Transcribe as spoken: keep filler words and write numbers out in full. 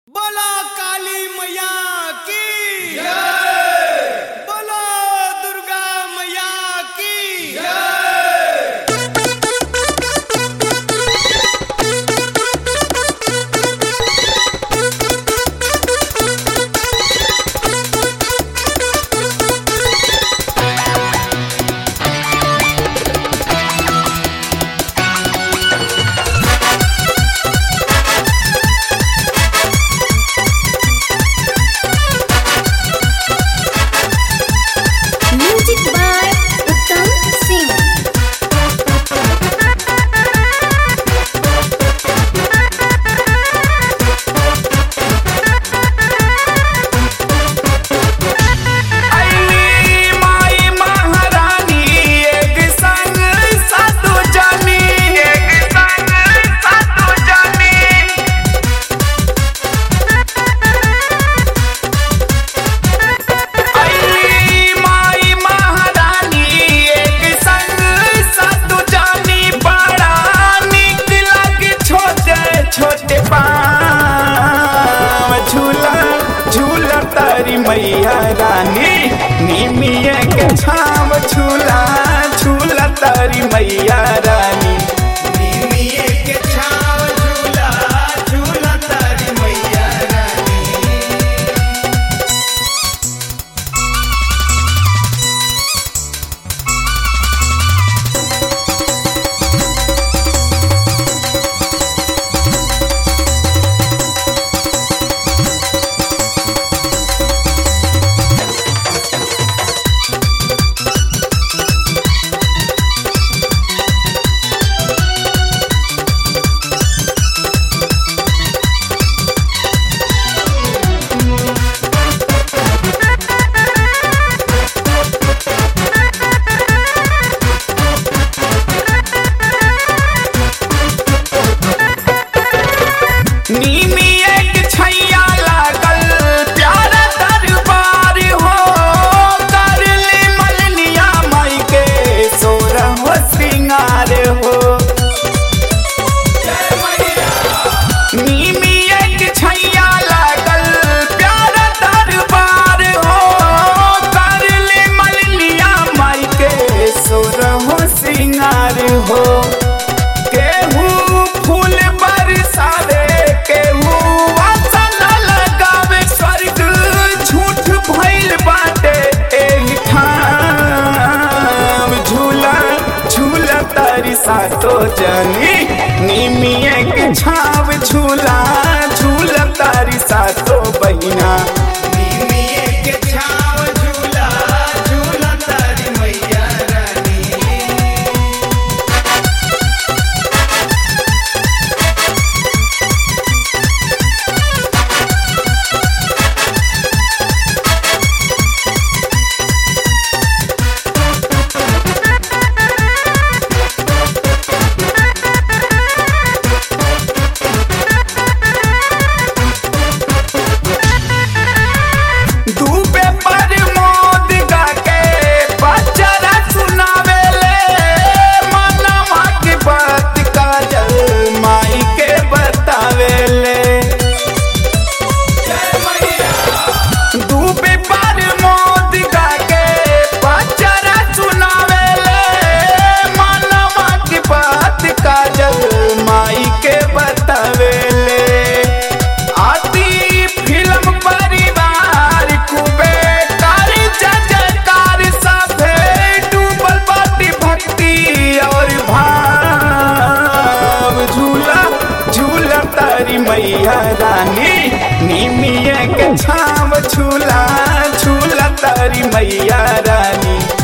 बोला काली मैया की जय, बोला दुर्गा मैया की जय। मैया रानी निमिया के छाव झूला झूला तारी मैया रानी निमिया के छाव झूला झूला तारी मैया रानी। सातो जनी निमिया के छाव झूला झूला तारी सातो बहिना निमिया के छाव झूला झूला तारी मैया रानी। मैया रानी निमिया के छाव झूला झूला तारी मैया रानी।